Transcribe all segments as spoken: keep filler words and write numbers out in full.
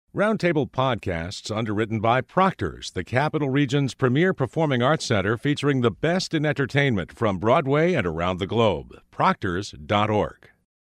Roundtable Podcasts underwritten by Proctor's, the Capital Region's premier performing arts center featuring the best in entertainment from Broadway and around the globe. Proctors dot org.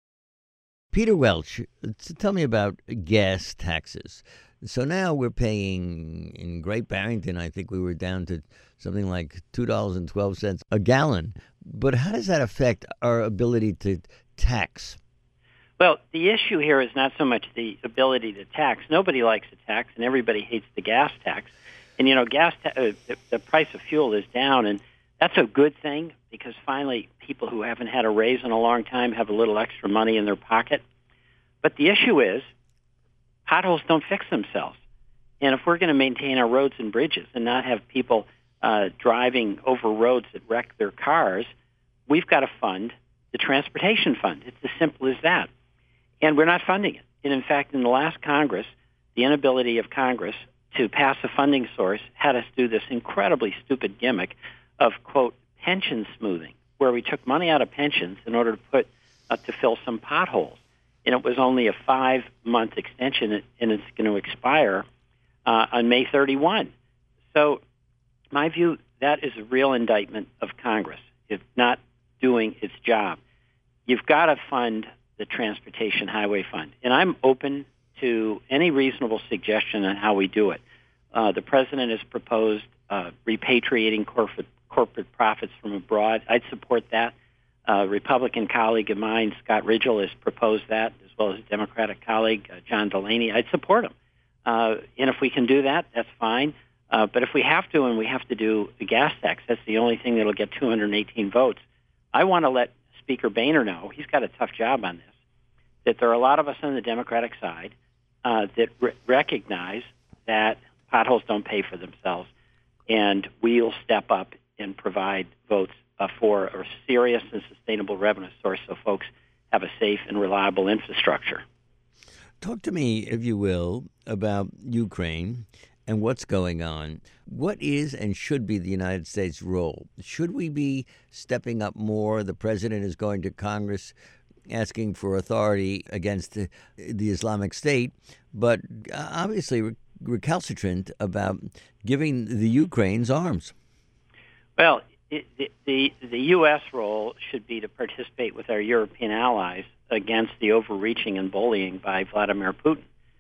Peter Welch, tell me about gas taxes. So now we're paying, in Great Barrington, I think we were down to something like two dollars and twelve cents a gallon. But how does that affect our ability to tax? Well, the issue here is not so much the ability to tax. Nobody likes a tax, and everybody hates the gas tax. And, you know, gas ta- uh, the, the price of fuel is down, and that's a good thing because finally people who haven't had a raise in a long time have a little extra money in their pocket. But the issue is potholes don't fix themselves. And if we're going to maintain our roads and bridges and not have people uh, driving over roads that wreck their cars, we've got to fund the transportation fund. It's as simple as that. And we're not funding it. And in fact, in the last Congress, the inability of Congress to pass a funding source had us do this incredibly stupid gimmick of, quote, pension smoothing, where we took money out of pensions in order to put uh, to fill some potholes. And it was only a five-month extension, and it's going to expire uh, on May thirty-first. So my view, that is a real indictment of Congress. It's not doing its job. You've got to fund the Transportation Highway Fund. And I'm open to any reasonable suggestion on how we do it. Uh, the president has proposed uh, repatriating corporate, corporate profits from abroad. I'd support that. A Republican colleague of mine, Scott Ridgell, has proposed that, as well as a Democratic colleague, uh, John Delaney. I'd support him. Uh, and if we can do that, that's fine. Uh, but if we have to, and we have to do a gas tax, that's the only thing that will get two hundred eighteen votes. I want to let Speaker Boehner know, he's got a tough job on this, that there are a lot of us on the Democratic side uh, that re- recognize that potholes don't pay for themselves, and we'll step up and provide votes uh, for a serious and sustainable revenue source so folks have a safe and reliable infrastructure. Talk to me, if you will, about Ukraine and what's going on. What is and should be the United States' role? Should we be stepping up more? The president is going to Congress asking for authority against the, the Islamic State, but obviously re- recalcitrant about giving the Ukraine's arms. Well, it, the, the, the U S role should be to participate with our European allies against the overreaching and bullying by Vladimir Putin.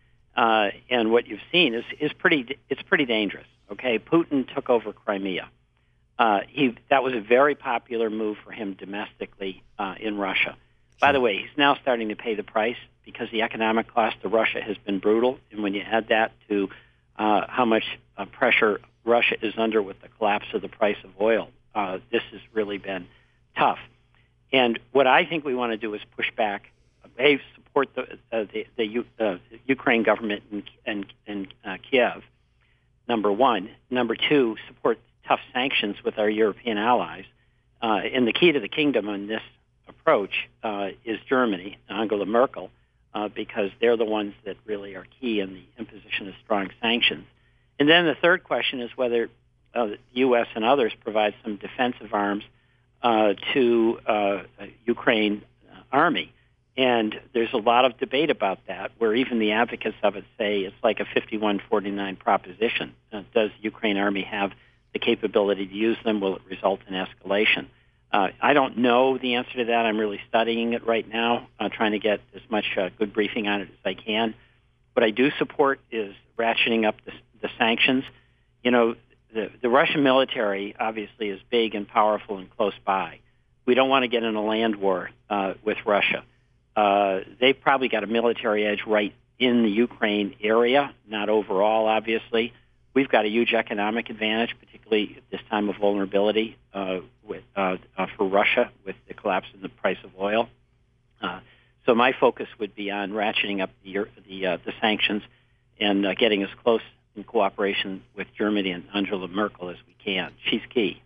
Uh, and what you've seen is, is pretty, it's pretty dangerous. Okay, Putin took over Crimea. Uh, he, that was a very popular move for him domestically uh, in Russia. By the way, he's now starting to pay the price because the economic cost to Russia has been brutal. And when you add that to uh, how much uh, pressure Russia is under with the collapse of the price of oil, uh, this has really been tough. And what I think we want to do is push back, A, support the, uh, the, the uh, Ukraine government in, in, in uh, Kiev, number one. Number two, support tough sanctions with our European allies. Uh, and the key to the kingdom on this approach uh, is Germany, Angela Merkel, uh, because they're the ones that really are key in the imposition of strong sanctions. And then the third question is whether uh, the U S and others provide some defensive arms uh, to uh, Ukraine uh, army. And there's a lot of debate about that, where even the advocates of it say it's like a fifty-one forty-nine proposition. Uh, does the Ukraine army have the capability to use them? Will it result in escalation? Uh, I don't know the answer to that. I'm really studying it right now, uh, trying to get as much uh, good briefing on it as I can. What I do support is ratcheting up the, the sanctions. You know, the, the Russian military obviously is big and powerful and close by. We don't want to get in a land war uh, with Russia. Uh, they've probably got a military edge right in the Ukraine area, not overall, obviously. We've got a huge economic advantage, particularly at this time of vulnerability uh, with, uh, uh, for Russia with the collapse in the price of oil. Uh, so my focus would be on ratcheting up the the, uh, the sanctions and uh, getting as close in cooperation with Germany and Angela Merkel as we can. She's key.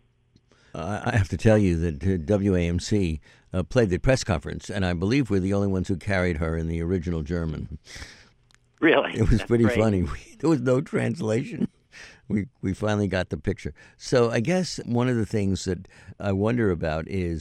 Uh, I have to tell you that uh, W A M C uh, played the press conference, and I believe we're the only ones who carried her in the original German. Really? It was That's pretty great. funny. There was no translation. We we finally got the picture. So I guess one of the things that I wonder about is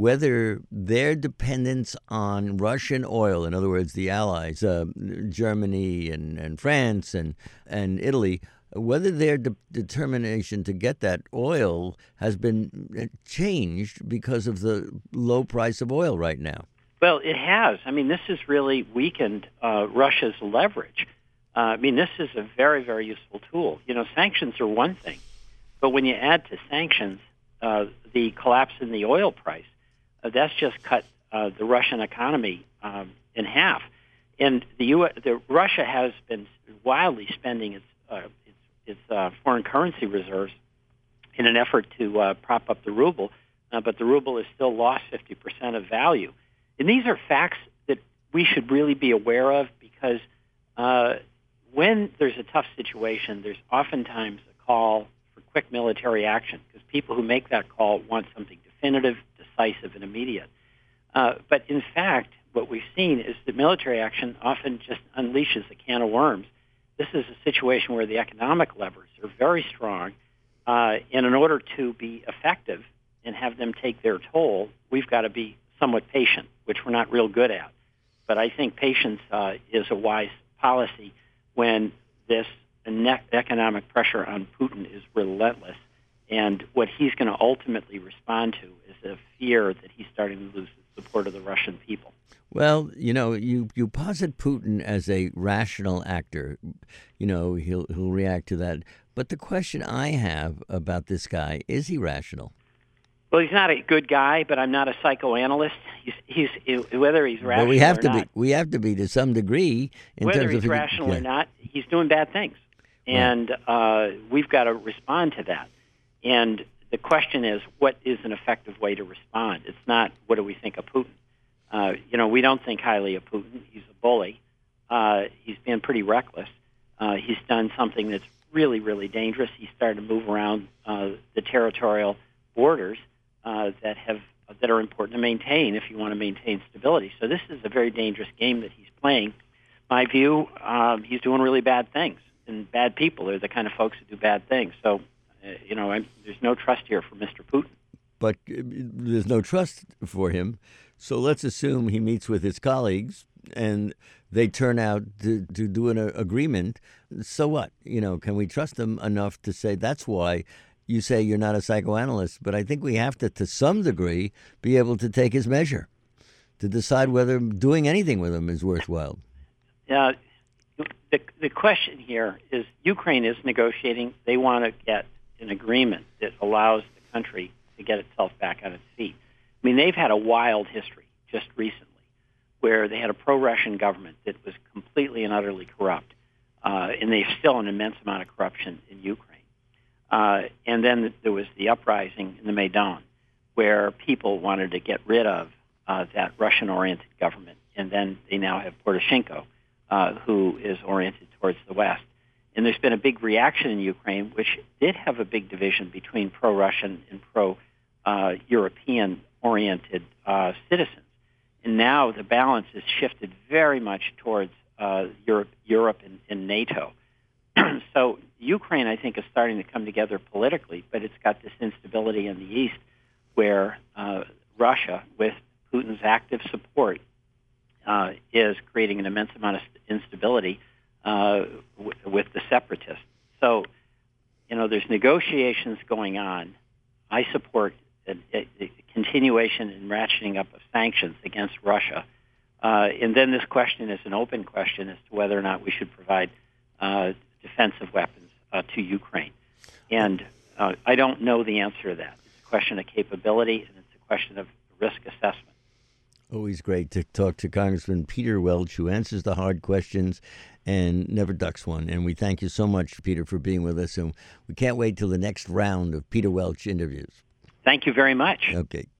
whether their dependence on Russian oil, in other words, the allies, uh, Germany and, and France and, and Italy, whether their de- determination to get that oil has been changed because of the low price of oil right now. Well, it has. I mean, this has really weakened uh, Russia's leverage. Uh, I mean, this is a very, very useful tool. You know, sanctions are one thing, but when you add to sanctions uh, the collapse in the oil price, uh, that's just cut uh, the Russian economy um, in half. And the, U S, the Russia has been wildly spending its uh, its, its uh, foreign currency reserves in an effort to uh, prop up the ruble, uh, but the ruble has still lost fifty percent of value. And these are facts that we should really be aware of because uh, when there's a tough situation, there's oftentimes a call for quick military action because people who make that call want something definitive, decisive, and immediate. Uh, but in fact, what we've seen is that military action often just unleashes a can of worms. This is a situation where the economic levers are very strong, uh, and in order to be effective and have them take their toll, we've got to be somewhat patient, which we're not real good at. But I think patience uh, is a wise policy when this ne- economic pressure on Putin is relentless. And what he's going to ultimately respond to is a fear that he's starting to lose the support of the Russian people. Well, you know, you, you posit Putin as a rational actor. You know, he'll he'll react to that. But the question I have about this guy, is he rational? Well, he's not a good guy, but I'm not a psychoanalyst. He's, he's whether he's rational but we have or to not. Be, we have to be to some degree in whether terms he's of rational yeah. or not, he's doing bad things, and uh, we've got to respond to that. And the question is, what is an effective way to respond? It's not what do we think of Putin. Uh, you know, we don't think highly of Putin. He's a bully. Uh, he's been pretty reckless. Uh, he's done something that's really, really dangerous. He started to move around uh, the territorial borders uh, that have that are important to maintain if you want to maintain stability. So this is a very dangerous game that he's playing. My view, um, he's doing really bad things, and bad people are the kind of folks who do bad things. So, uh, you know, I'm, there's no trust here for Mister Putin. But uh, there's no trust for him. So let's assume he meets with his colleagues and they turn out to, to do an uh, agreement. So what? You know, can we trust them enough to say that's why you say you're not a psychoanalyst? But I think we have to, to some degree, be able to take his measure to decide whether doing anything with him is worthwhile. Uh, the, the question here is Ukraine is negotiating. They want to get an agreement that allows the country to get itself back on its feet. I mean, they've had a wild history just recently where they had a pro-Russian government that was completely and utterly corrupt, uh, and there's still an immense amount of corruption in Ukraine. Uh, and then there was the uprising in the Maidan where people wanted to get rid of uh, that Russian-oriented government, and then they now have Poroshenko, uh, who is oriented towards the West. And there's been a big reaction in Ukraine, which did have a big division between pro-Russian and pro-European oriented uh, citizens. And now the balance is shifted very much towards uh, Europe, Europe and, and NATO. So Ukraine, I think, is starting to come together politically, but it's got this instability in the east where uh, Russia, with Putin's active support, uh, is creating an immense amount of instability uh, w- with the separatists. So, you know, there's negotiations going on. I support a, a, a continuation and ratcheting up of sanctions against Russia. Uh, and then this question is an open question as to whether or not we should provide uh, defensive weapons uh, to Ukraine. And uh, I don't know the answer to that. It's a question of capability, and it's a question of risk assessment. Always great to talk to Congressman Peter Welch, who answers the hard questions and never ducks one. And we thank you so much, Peter, for being with us. And we can't wait till the next round of Peter Welch interviews. Thank you very much. Okay.